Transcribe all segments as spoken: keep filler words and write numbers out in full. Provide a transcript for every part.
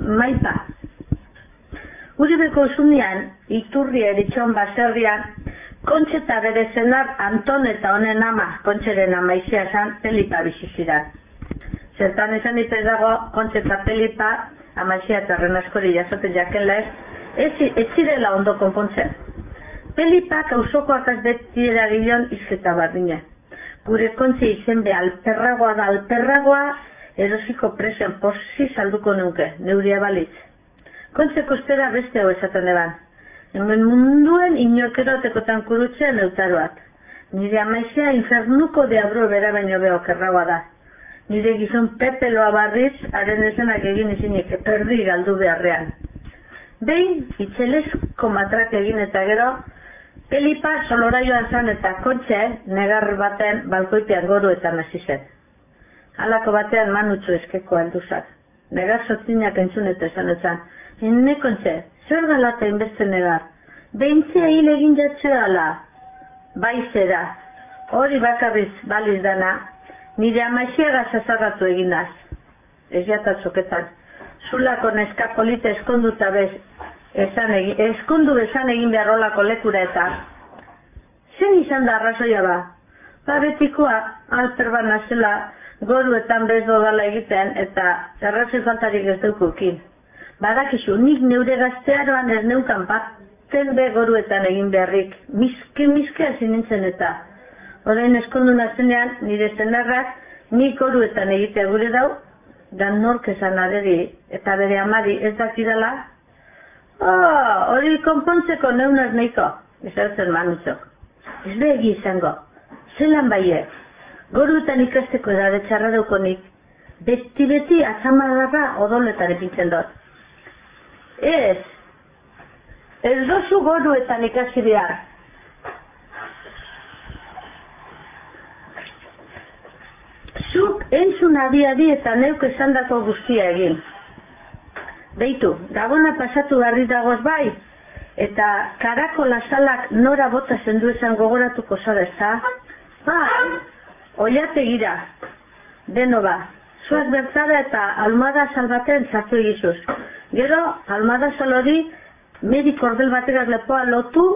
Maipa. Uribeko zunean, Iturri eritxon baserrian, Kontxe eta bere zenar Anton eta honen ama, Kontxeren amaizea zan, Pelipa bizizidan. Zertan esan ipez dago, Kontxe eta Pelipa, amaizea eta renaskori jasoten jakenla ez, ez zirela ondo konpontzen. Pelipak auzokoak az beti eragilion izketa bardina. Gure Kontxe izen be alperragoa da alperragoa, erosiko presioan posi salduko nuke, neuria balitz. Kontxe kostera beste hau esaten eban. Hemen munduen inorkerotekotan kurutzen eutaroak. Nire amaizea infernuko deabro bera baino beho kerragoa da. Nire gizon pepeloa barriz, haren esenak egin izinik perdi galdu beharrean. Behin, itxelesko matrak egin eta gero, Pelipa soloraioan zan eta Kontxe negar baten balkoitean goruetan hasi zen. Halako batean manutxu eskeko helduzak. Negar sotzinak entzun eta esan etzan. Hene Kontxe, zer galata inbeste negar? Behintzea hil egin jatxe ala. Bai zera, hori bakarriz baliz dana, nire amaixiaga zazagatu eginaz. Ez jatatzoketan. Zulako neska polita eskonduta bez, eskondu bezan egin beharrolako lekura eta. Zen izan da arrazoia ba? Ba betikoa, alperba nazela, goruetan bez dodala egitean eta errazoi faltarik ez daukukin. Badakizu, nik neure gaztearoan ez neukan baten be goruetan egin beharrik. Miske-miske hasi nintzen eta. Orain eskondu nazenean, nire zenarrak, nik goruetan egitea gure dau, dan nork esan aderi eta bere amari ez dakidala. Oh, hori konpontzeko neunaz neiko, izartzen manutzok. Ez begi izango, zelan baie, goruetan ikasteko edade txarra daukonik, beti-beti atzamarra odoletan ipintzen dut. Ez, ez dozu goruetan ikasi behar. Zuk entzun adi-adi eta neuk esandako guztia egin. Beitu, gabona pasatu garri dagoz bai, eta karako lasalak nora bota zendu esan gogoratuko zara ezta? Bai, oiate gira, beno ba, zuak bertzara eta almada salbaten zartu egizuz. Gero, almada sal hori, medik ordel bategaz lepoa lotu,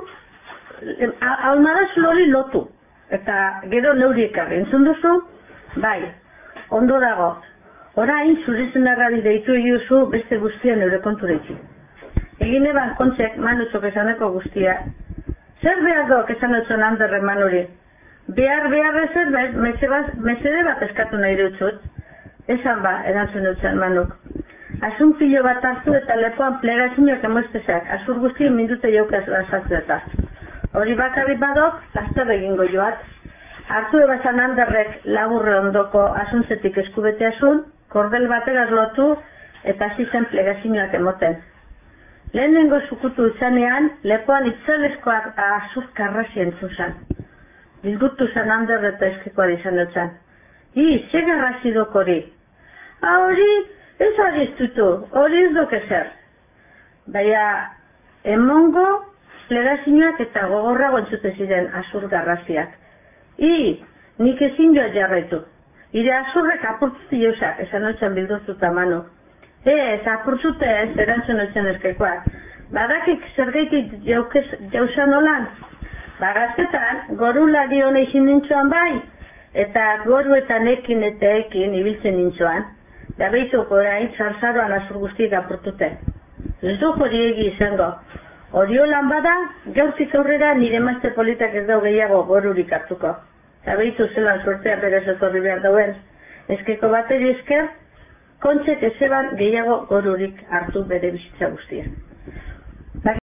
almada sal hori lotu, eta gero neuriek arri, entzun duzu? Bai, ondo dago. Orain, zure zenarrari deitu egiuzu beste guztia neure kontureitzi. Egin eban Kontxek manutxok esaneko guztia. Zer behar dok esan etzon handerren manuri? Behar behar ezer bez, mesede bat eskatu nahi dutxut. Esan ba, erantzun dutzen manuk. Asun pilo bat hartu eta lepoan plegazinak emoiztezak, azur guztien mindute jaukaz azaltu eta. Hori bakarri badok, laster egingo joat. Hartu ebazan handerrek laburre ondoko asuntzetik eskubete asun, kordel bategaz lotu eta hasi zen plegazioak emoten. Lehenengo zukutu izanean, lepoan itzaleskoak azur karrazi entzun zan. Bilgutu zan hander eta eskekoa izan dutzen. I, ze garrazi dok hori? Ha hori, ez ariztutu, hori ez dok ezer. Baina, emongo plegazioak eta gogorrago entzute ziren azur garraziak. I, nik ezin joa jarraitu. Ire azurrek apurtzuti jausak, esan oitzan bildurtuta manu. Ez, apurtzute ez, erantzun oitzan eskekoak. Badakik zergeitik jausan olan? Bagazketan, gorulari hona izin nintzuan bai, eta goruetan ekin eta ekin ibiltzen nintzuan. Da behituk orain, zarzaroan azur guztiek apurtute. Ez du hori egi izango. Hori holan bada, gaurtik aurrera nire mazte politak ez dau gehiago gorurik hartuko. Eta behitu zelan suertea berez etorri behar dauen. Ezkeko bateri esker, Kontxek ezeban gehiago gorurik hartu bere bizitza guztia.